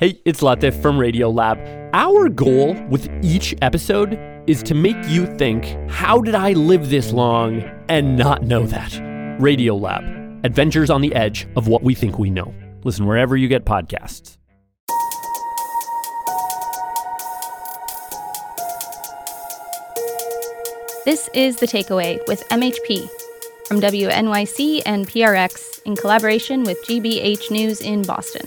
Hey, it's Latif from Radiolab. Our goal with each episode is to make you think, how did I live this long and not know that? Radiolab, adventures on the edge of what we think we know. Listen wherever you get podcasts. This is The Takeaway with MHP from WNYC and PRX in collaboration with GBH News in Boston.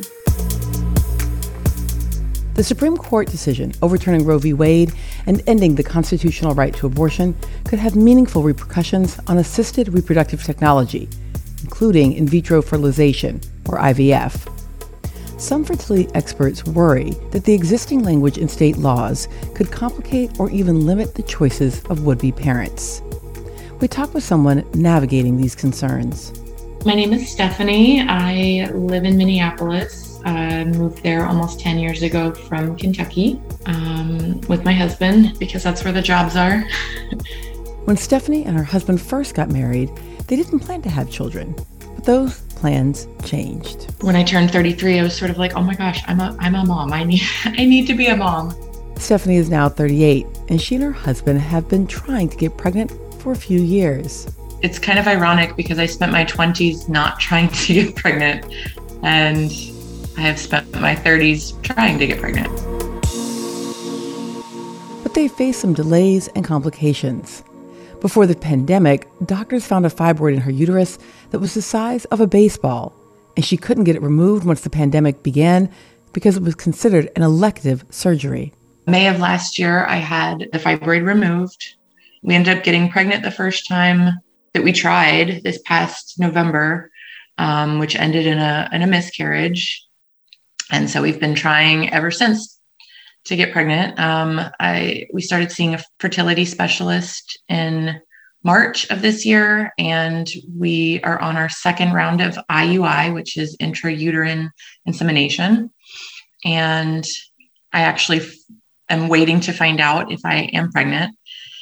The Supreme Court decision overturning Roe v. Wade and ending the constitutional right to abortion could have meaningful repercussions on assisted reproductive technology, including in vitro fertilization, or IVF. Some fertility experts worry that the existing language in state laws could complicate or even limit the choices of would-be parents. We talked with someone navigating these concerns. My name is Stephanie. I live in Minneapolis. I moved there almost 10 years ago from Kentucky with my husband because that's where the jobs are. When Stephanie and her husband first got married, they didn't plan to have children, but those plans changed. When I turned 33, I was sort of like, oh my gosh, I'm a mom. I need to be a mom. Stephanie is now 38, and she and her husband have been trying to get pregnant for a few years. It's kind of ironic because I spent my 20s not trying to get pregnant, and I have spent my 30s trying to get pregnant. But they faced some delays and complications. Before the pandemic, doctors found a fibroid in her uterus that was the size of a baseball, and she couldn't get it removed once the pandemic began because it was considered an elective surgery. May of last year, I had the fibroid removed. We ended up getting pregnant the first time that we tried this past November, which ended in a miscarriage. And so we've been trying ever since to get pregnant. We started seeing a fertility specialist in March of this year, and we are on our second round of IUI, which is intrauterine insemination. And I actually am waiting to find out if I am pregnant.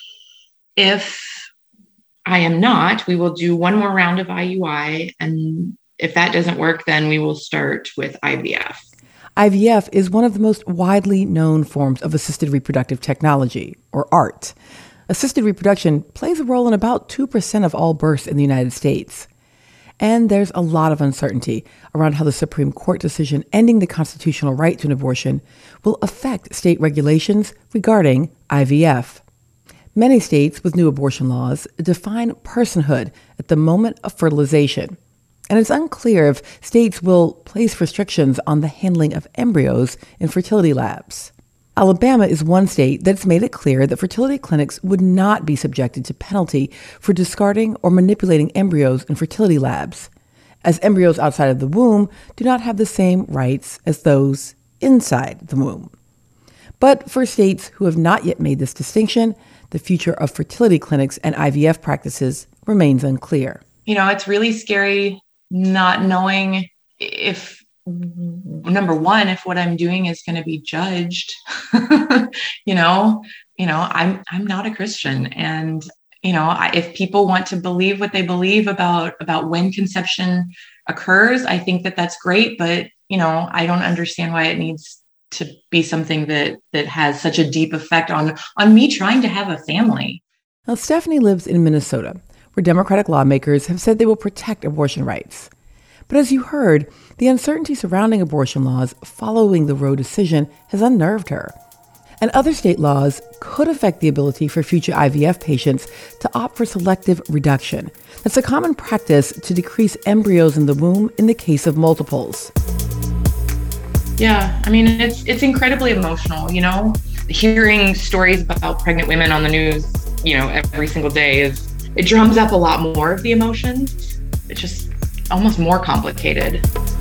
If I am not, we will do one more round of IUI. And if that doesn't work, then we will start with IVF. IVF is one of the most widely known forms of assisted reproductive technology, or ART. Assisted reproduction plays a role in about 2% of all births in the United States. And there's a lot of uncertainty around how the Supreme Court decision ending the constitutional right to an abortion will affect state regulations regarding IVF. Many states with new abortion laws define personhood at the moment of fertilization. And it's unclear if states will place restrictions on the handling of embryos in fertility labs. Alabama is one state that's made it clear that fertility clinics would not be subjected to penalty for discarding or manipulating embryos in fertility labs, as embryos outside of the womb do not have the same rights as those inside the womb. But for states who have not yet made this distinction, the future of fertility clinics and IVF practices remains unclear. You know, it's really scary not knowing if, number one, if what I'm doing is going to be judged. I'm not a Christian. And, if people want to believe what they believe about when conception occurs, I think that that's great. But, I don't understand why it needs to be something that has such a deep effect on me trying to have a family. Now, Stephanie lives in Minnesota, where Democratic lawmakers have said they will protect abortion rights. But as you heard, the uncertainty surrounding abortion laws following the Roe decision has unnerved her. And other state laws could affect the ability for future IVF patients to opt for selective reduction. That's a common practice to decrease embryos in the womb in the case of multiples. Yeah, it's incredibly emotional, hearing stories about pregnant women on the news, every single day it drums up a lot more of the emotions. It's just almost more complicated.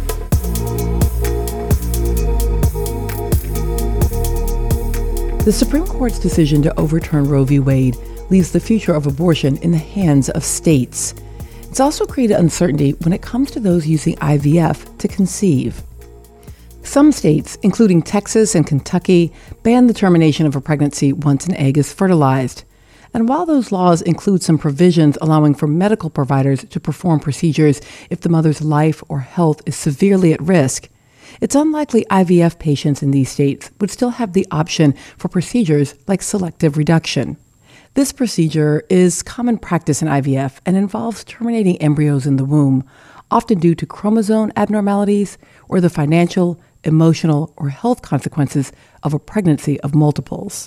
The Supreme Court's decision to overturn Roe v. Wade leaves the future of abortion in the hands of states. It's also created uncertainty when it comes to those using IVF to conceive. Some states, including Texas and Kentucky, ban the termination of a pregnancy once an egg is fertilized. And while those laws include some provisions allowing for medical providers to perform procedures if the mother's life or health is severely at risk, it's unlikely IVF patients in these states would still have the option for procedures like selective reduction. This procedure is common practice in IVF and involves terminating embryos in the womb, often due to chromosome abnormalities or the financial, emotional, or health consequences of a pregnancy of multiples.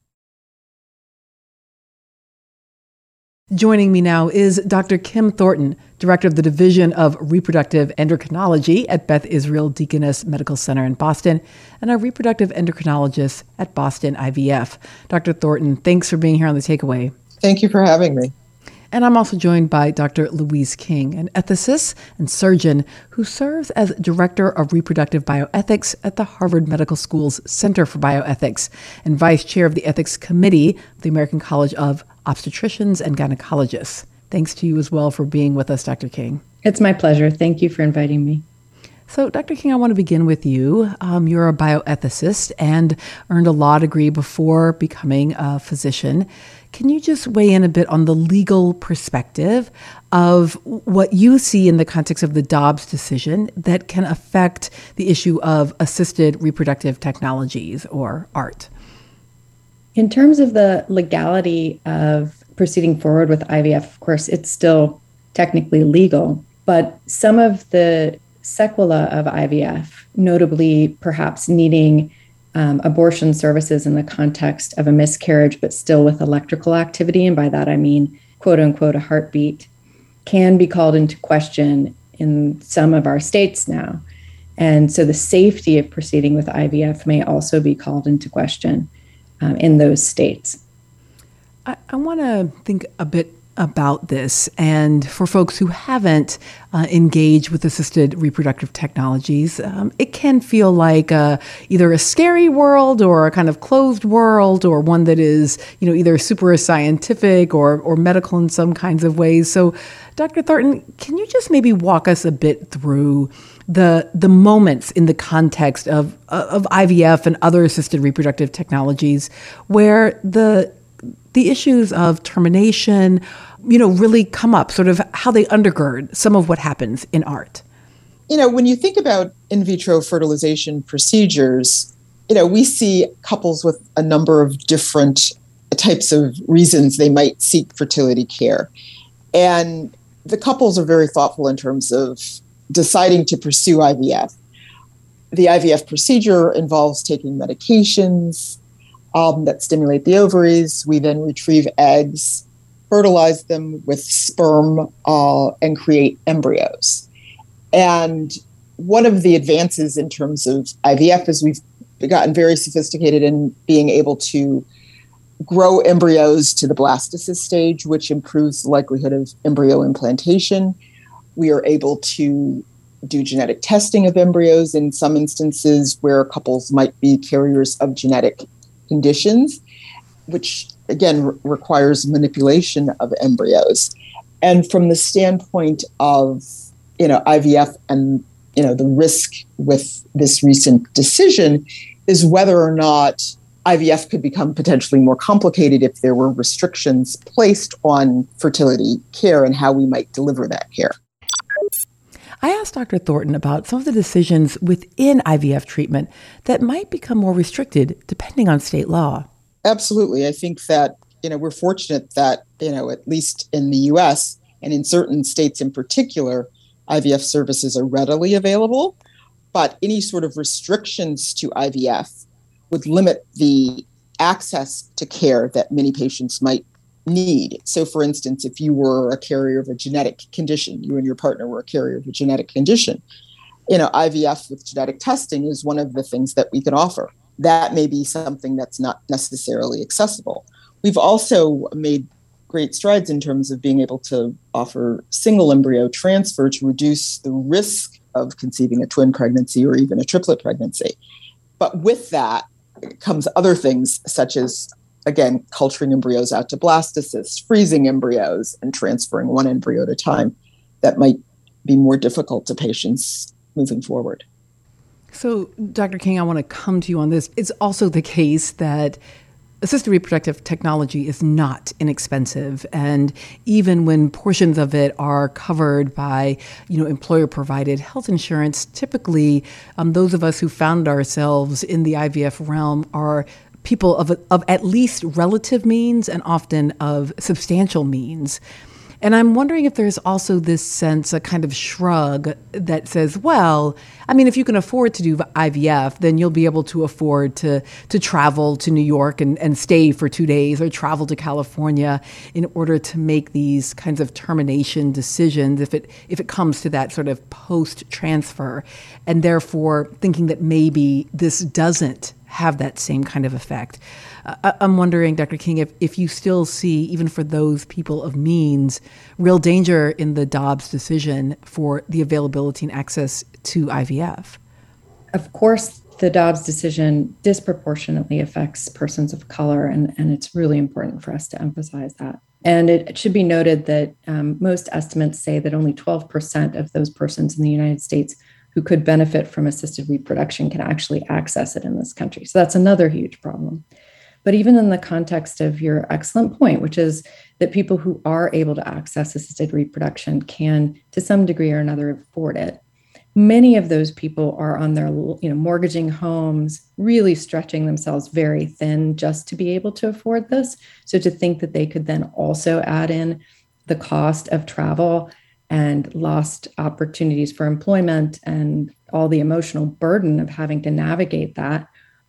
Joining me now is Dr. Kim Thornton, Director of the Division of Reproductive Endocrinology at Beth Israel Deaconess Medical Center in Boston, and a reproductive endocrinologist at Boston IVF. Dr. Thornton, thanks for being here on The Takeaway. Thank you for having me. And I'm also joined by Dr. Louise King, an ethicist and surgeon who serves as Director of Reproductive Bioethics at the Harvard Medical School's Center for Bioethics and Vice Chair of the Ethics Committee of the American College of Obstetricians and Gynecologists. Thanks to you as well for being with us, Dr. King. It's my pleasure. Thank you for inviting me. So, Dr. King, I want to begin with you. You're a bioethicist and earned a law degree before becoming a physician. Can you just weigh in a bit on the legal perspective of what you see in the context of the Dobbs decision that can affect the issue of assisted reproductive technologies, or ART? In terms of the legality of proceeding forward with IVF, of course, it's still technically legal, but some of the sequela of IVF, notably perhaps needing abortion services in the context of a miscarriage, but still with electrical activity, and by that I mean, quote unquote, a heartbeat, can be called into question in some of our states now. And so the safety of proceeding with IVF may also be called into question in those states. I want to think a bit about this, and for folks who haven't engaged with assisted reproductive technologies, it can feel like either a scary world or a kind of closed world, or one that is, either super scientific or medical in some kinds of ways. So, Dr. Thornton, can you just maybe walk us a bit through the moments in the context of IVF and other assisted reproductive technologies where the issues of termination, really come up, sort of how they undergird some of what happens in ART? When you think about in vitro fertilization procedures, we see couples with a number of different types of reasons they might seek fertility care. And the couples are very thoughtful in terms of deciding to pursue IVF. The IVF procedure involves taking medications that stimulate the ovaries. We then retrieve eggs, fertilize them with sperm, and create embryos. And one of the advances in terms of IVF is we've gotten very sophisticated in being able to grow embryos to the blastocyst stage, which improves the likelihood of embryo implantation. We are able to do genetic testing of embryos in some instances where couples might be carriers of genetic conditions, which again requires manipulation of embryos. And from the standpoint of IVF and the risk with this recent decision is whether or not IVF could become potentially more complicated if there were restrictions placed on fertility care and how we might deliver that care. I asked Dr. Thornton about some of the decisions within IVF treatment that might become more restricted depending on state law. Absolutely. I think that, we're fortunate that, at least in the U.S. and in certain states in particular, IVF services are readily available. But any sort of restrictions to IVF would limit the access to care that many patients might need. So, for instance, if you were a carrier of a genetic condition, you and your partner were a carrier of a genetic condition, IVF with genetic testing is one of the things that we can offer. That may be something that's not necessarily accessible. We've also made great strides in terms of being able to offer single embryo transfer to reduce the risk of conceiving a twin pregnancy or even a triplet pregnancy. But with that comes other things such as, again, culturing embryos out to blastocysts, freezing embryos, and transferring one embryo at a time that might be more difficult to patients moving forward. So, Dr. King, I want to come to you on this. It's also the case that assisted reproductive technology is not inexpensive. And even when portions of it are covered by, employer-provided health insurance, typically those of us who found ourselves in the IVF realm are people of at least relative means and often of substantial means. And I'm wondering if there's also this sense, a kind of shrug that says, well, if you can afford to do IVF, then you'll be able to afford to travel to New York and stay for 2 days, or travel to California in order to make these kinds of termination decisions if it comes to that sort of post-transfer. And therefore thinking that maybe this doesn't have that same kind of effect. I'm wondering, Dr. King, if you still see, even for those people of means, real danger in the Dobbs decision for the availability and access to IVF. Of course, the Dobbs decision disproportionately affects persons of color, and it's really important for us to emphasize that. And it should be noted that most estimates say that only 12% of those persons in the United States who could benefit from assisted reproduction can actually access it in this country. So that's another huge problem. But even in the context of your excellent point, which is that people who are able to access assisted reproduction can, to some degree or another, afford it. Many of those people are on their, mortgaging homes, really stretching themselves very thin just to be able to afford this. So to think that they could then also add in the cost of travel and lost opportunities for employment and all the emotional burden of having to navigate that,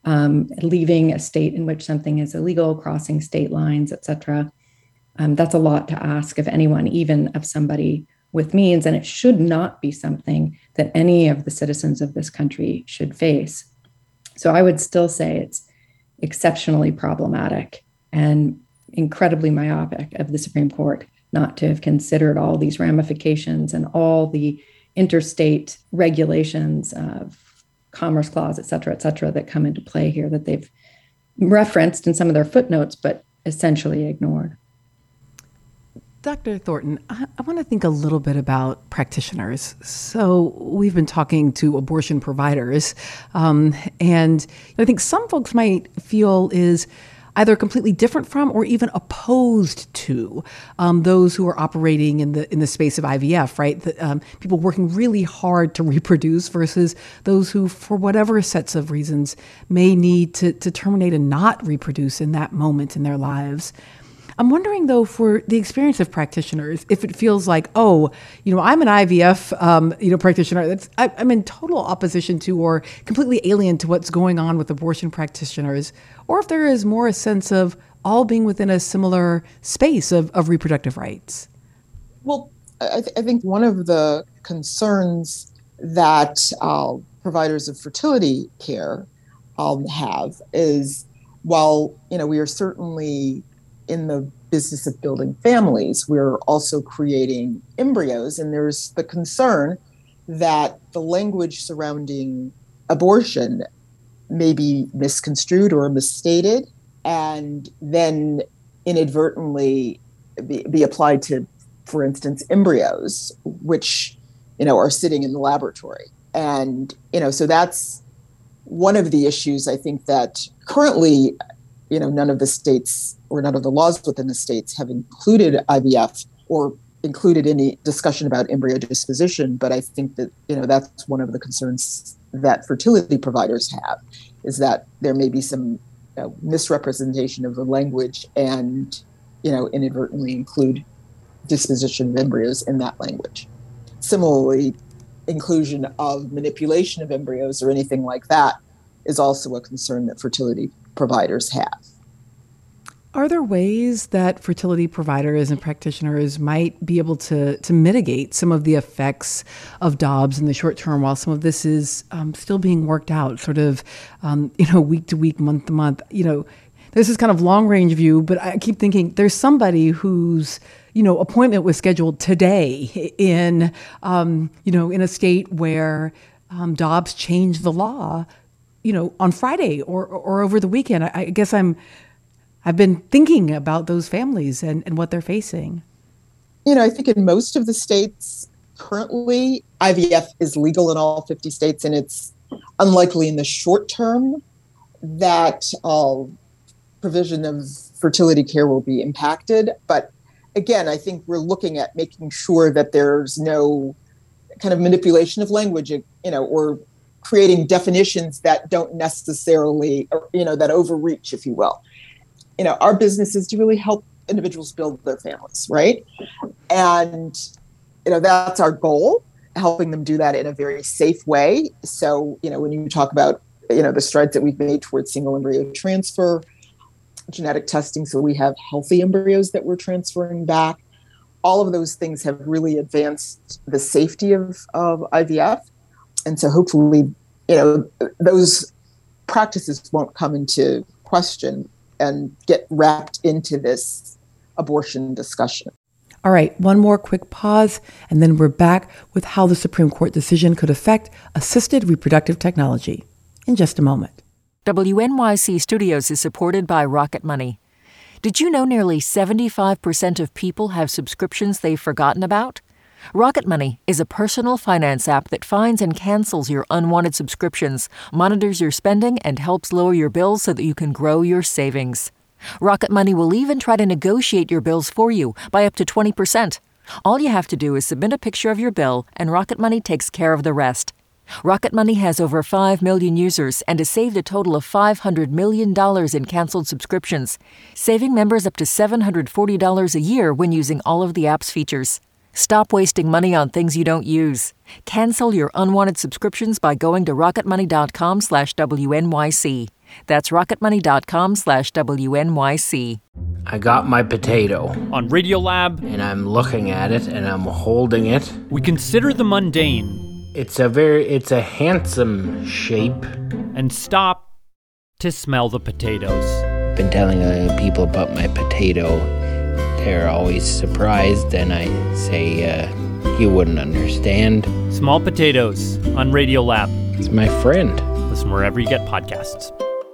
leaving a state in which something is illegal, crossing state lines, et cetera. That's a lot to ask of anyone, even of somebody with means, and it should not be something that any of the citizens of this country should face. So I would still say it's exceptionally problematic and incredibly myopic of the Supreme Court not to have considered all these ramifications and all the interstate regulations of Commerce Clause, et cetera, that come into play here that they've referenced in some of their footnotes, but essentially ignored. Dr. Thornton, I want to think a little bit about practitioners. So we've been talking to abortion providers, and I think some folks might feel is either completely different from or even opposed to those who are operating in the space of IVF, right? People working really hard to reproduce versus those who, for whatever sets of reasons, may need to terminate and not reproduce in that moment in their lives. I'm wondering, though, for the experience of practitioners, if it feels like, I'm an IVF, practitioner I'm in total opposition to or completely alien to what's going on with abortion practitioners, or if there is more a sense of all being within a similar space of reproductive rights. Well, I think one of the concerns that providers of fertility care have is, while we are certainly in the business of building families, we're also creating embryos. And there's the concern that the language surrounding abortion may be misconstrued or misstated, and then inadvertently be applied to, for instance, embryos, which, are sitting in the laboratory. And, so that's one of the issues, I think, that currently, none of the states or none of the laws within the states have included IVF or included any discussion about embryo disposition. But I think that, that's one of the concerns that fertility providers have, is that there may be some misrepresentation of the language and, inadvertently include disposition of embryos in that language. Similarly, inclusion of manipulation of embryos or anything like that is also a concern that fertility providers have. Are there ways that fertility providers and practitioners might be able to mitigate some of the effects of Dobbs in the short term while some of this is still being worked out, sort of, week to week, month to month? There's this kind of long range view, but I keep thinking there's somebody whose appointment was scheduled today in a state where Dobbs changed the law, on Friday or over the weekend. I guess I've been thinking about those families and what they're facing. I think in most of the states currently, IVF is legal in all 50 states, and it's unlikely in the short term that provision of fertility care will be impacted. But again, I think we're looking at making sure that there's no kind of manipulation of language, or creating definitions that don't necessarily, that overreach, if you will. Our business is to really help individuals build their families, right? And, that's our goal, helping them do that in a very safe way. So, when you talk about, the strides that we've made towards single embryo transfer, genetic testing, so we have healthy embryos that we're transferring back, all of those things have really advanced the safety of IVF. And so hopefully, those practices won't come into question and get wrapped into this abortion discussion. All right, one more quick pause, and then we're back with how the Supreme Court decision could affect assisted reproductive technology in just a moment. WNYC Studios is supported by Rocket Money. Did you know nearly 75% of people have subscriptions they've forgotten about? Rocket Money is a personal finance app that finds and cancels your unwanted subscriptions, monitors your spending, and helps lower your bills so that you can grow your savings. Rocket Money will even try to negotiate your bills for you by up to 20%. All you have to do is submit a picture of your bill, and Rocket Money takes care of the rest. Rocket Money has over 5 million users and has saved a total of $500 million in canceled subscriptions, saving members up to $740 a year when using all of the app's features. Stop wasting money on things you don't use. Cancel your unwanted subscriptions by going to rocketmoney.com/WNYC. That's rocketmoney.com/WNYC. I got my potato. On Radiolab, and I'm looking at it and I'm holding it. we consider the mundane It's a handsome shape. and stop to smell the potatoes. Been telling people about my potato. They're always surprised, and I say, you wouldn't understand. Small Potatoes on Radiolab. It's my friend. Listen wherever you get podcasts.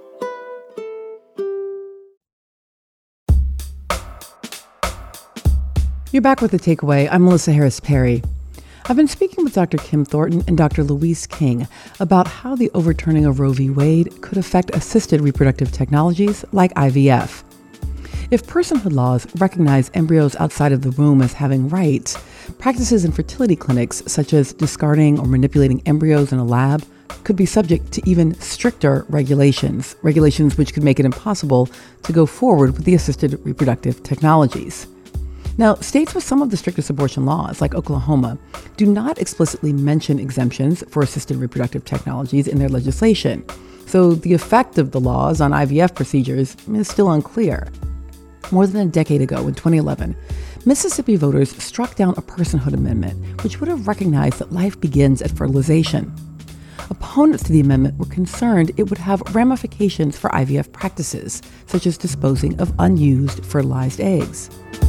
You're back with The Takeaway. I'm Melissa Harris Perry. I've been speaking with Dr. Kim Thornton and Dr. Louise King about how the overturning of Roe v. Wade could affect assisted reproductive technologies like IVF. If personhood laws recognize embryos outside of the womb as having rights, practices in fertility clinics, such as discarding or manipulating embryos in a lab, could be subject to even stricter regulations which could make it impossible to go forward with the assisted reproductive technologies. Now, states with some of the strictest abortion laws, like Oklahoma, do not explicitly mention exemptions for assisted reproductive technologies in their legislation, so the effect of the laws on IVF procedures is still unclear. More than a decade ago, in 2011, Mississippi voters struck down a personhood amendment, which would have recognized that life begins at fertilization. Opponents to the amendment were concerned it would have ramifications for IVF practices, such as disposing of unused fertilized eggs.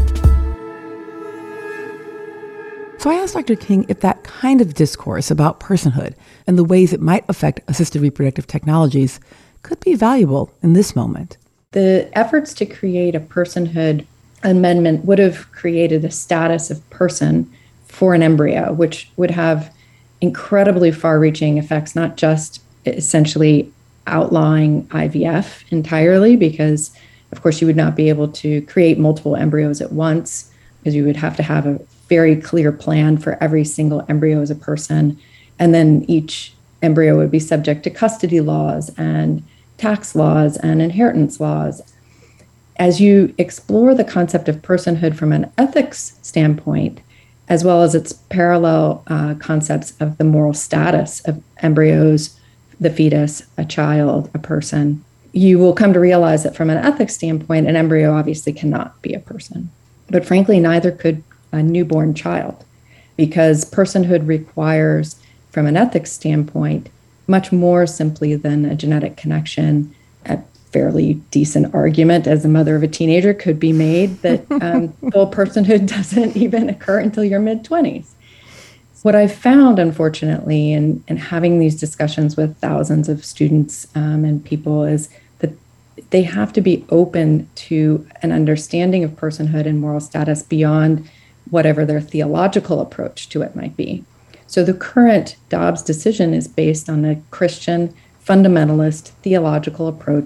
So I asked Dr. King if that kind of discourse about personhood and the ways it might affect assisted reproductive technologies could be valuable in this moment. The efforts to create a personhood amendment would have created a status of person for an embryo, which would have incredibly far-reaching effects, not just essentially outlawing IVF entirely, because, of course, you would not be able to create multiple embryos at once, because you would have to have a very clear plan for every single embryo as a person. And then each embryo would be subject to custody laws and tax laws and inheritance laws. As you explore the concept of personhood from an ethics standpoint, as well as its parallel concepts of the moral status of embryos, the fetus, a child, a person, you will come to realize that from an ethics standpoint, an embryo obviously cannot be a person. But frankly, neither could a newborn child, because personhood requires, from an ethics standpoint, much more simply than a genetic connection. A fairly decent argument as the mother of a teenager could be made that full personhood doesn't even occur until your mid-20s. What I've found, unfortunately, in having these discussions with thousands of students and people is that they have to be open to an understanding of personhood and moral status beyond whatever their theological approach to it might be. So the current Dobbs decision is based on a Christian fundamentalist theological approach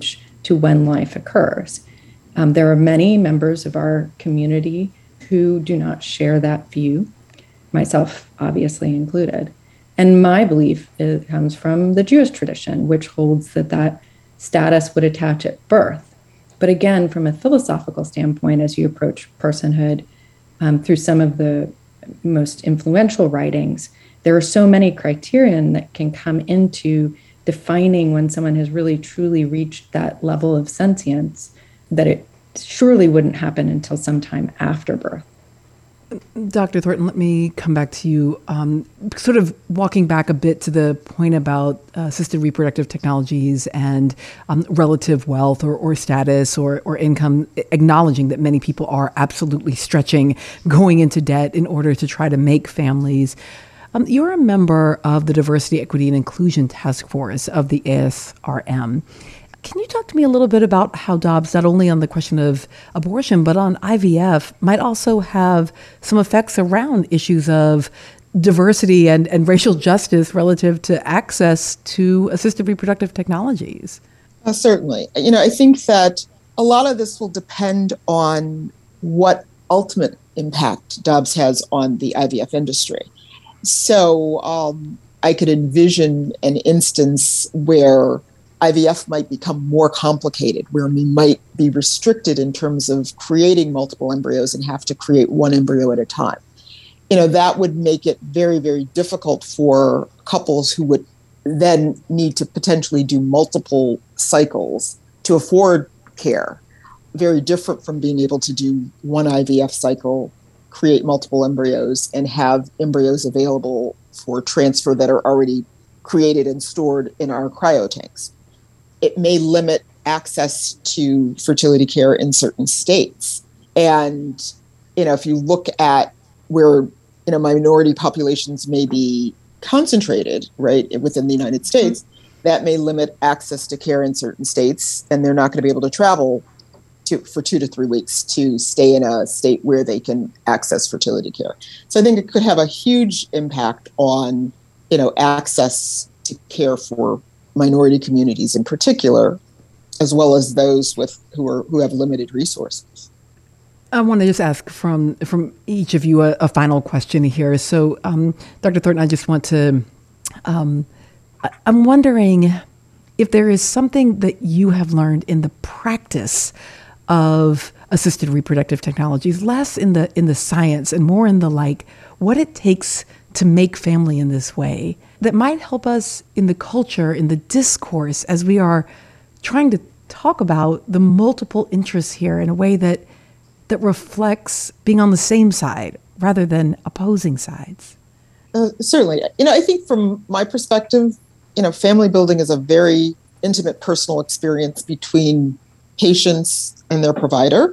to when life occurs. There are many members of our community who do not share that view, myself obviously included. And my belief comes from the Jewish tradition, which holds that status would attach at birth. But again, from a philosophical standpoint, as you approach personhood, through some of the most influential writings, there are so many criterion that can come into defining when someone has really truly reached that level of sentience that it surely wouldn't happen until sometime after birth. Dr. Thornton, let me come back to you. Sort of walking back a bit to the point about assisted reproductive technologies and relative wealth or status or income, acknowledging that many people are absolutely stretching, going into debt in order to try to make families. You're a member of the Diversity, Equity, and Inclusion Task Force of the ASRM. Can you talk to me a little bit about how Dobbs, not only on the question of abortion, but on IVF, might also have some effects around issues of diversity and racial justice relative to access to assisted reproductive technologies? Certainly. I think that a lot of this will depend on what ultimate impact Dobbs has on the IVF industry. So I could envision an instance where IVF might become more complicated, where we might be restricted in terms of creating multiple embryos and have to create one embryo at a time. That would make it very, very difficult for couples who would then need to potentially do multiple cycles to afford care. Very different from being able to do one IVF cycle, create multiple embryos, and have embryos available for transfer that are already created and stored in our cryotanks. It may limit access to fertility care in certain states. And, if you look at where, minority populations may be concentrated, right, within the United States, that may limit access to care in certain states, and they're not going to be able to travel for 2 to 3 weeks to stay in a state where they can access fertility care. So I think it could have a huge impact on, access to care for minority communities in particular, as well as those who have limited resources. I want to just ask from each of you a final question here. So, Dr. Thornton, I just want to, I'm wondering if there is something that you have learned in the practice of assisted reproductive technologies, less in the science and more in the what it takes to make family in this way, that might help us in the culture, in the discourse, as we are trying to talk about the multiple interests here in a way that reflects being on the same side rather than opposing sides. Certainly. I think from my perspective, family building is a very intimate personal experience between patients and their provider.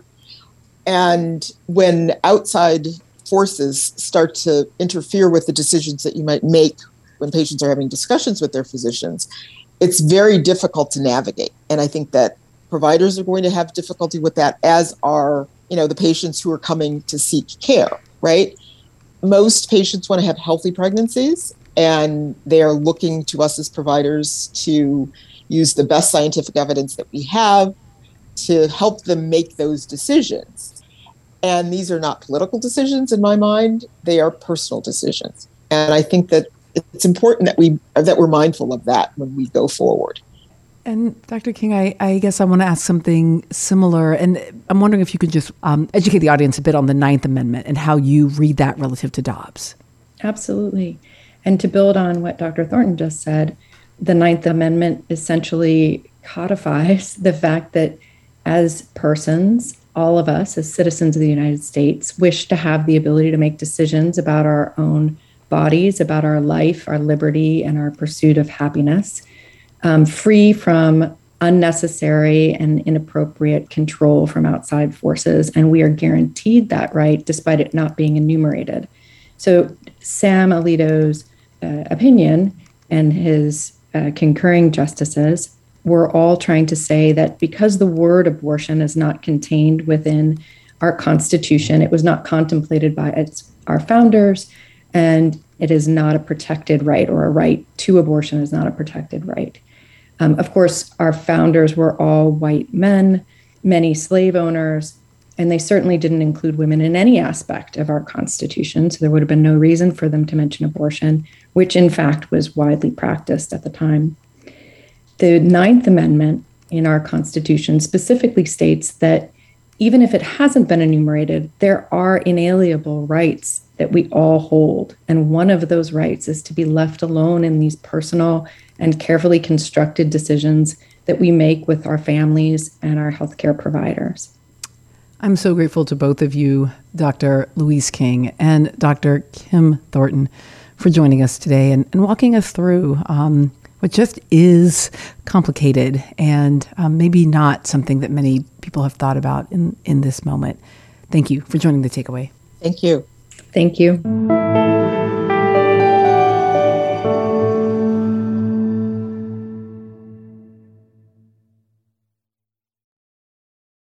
And when outside forces start to interfere with the decisions that you might make when patients are having discussions with their physicians, it's very difficult to navigate. And I think that providers are going to have difficulty with that, as are, the patients who are coming to seek care, right? Most patients want to have healthy pregnancies, and they are looking to us as providers to use the best scientific evidence that we have to help them make those decisions. And these are not political decisions in my mind, they are personal decisions. And I think that it's important that we're mindful of that when we go forward. And Dr. King, I guess I want to ask something similar. And I'm wondering if you could just educate the audience a bit on the Ninth Amendment and how you read that relative to Dobbs. Absolutely. And to build on what Dr. Thornton just said, the Ninth Amendment essentially codifies the fact that as persons, all of us as citizens of the United States wish to have the ability to make decisions about our own bodies, about our life, our liberty, and our pursuit of happiness, free from unnecessary and inappropriate control from outside forces. And we are guaranteed that right, despite it not being enumerated. So Sam Alito's opinion and his concurring justices were all trying to say that because the word abortion is not contained within our Constitution, it was not contemplated by our founders, and it is not a protected right, or a right to abortion is not a protected right. Of course, our founders were all white men, many slave owners, and they certainly didn't include women in any aspect of our Constitution. So there would have been no reason for them to mention abortion, which in fact was widely practiced at the time. The Ninth Amendment in our Constitution specifically states that even if it hasn't been enumerated, there are inalienable rights that we all hold. And one of those rights is to be left alone in these personal and carefully constructed decisions that we make with our families and our healthcare providers. I'm so grateful to both of you, Dr. Louise King and Dr. Kim Thornton, for joining us today and walking us through what just is complicated and maybe not something that many people have thought about in this moment. Thank you for joining The Takeaway. Thank you. Thank you.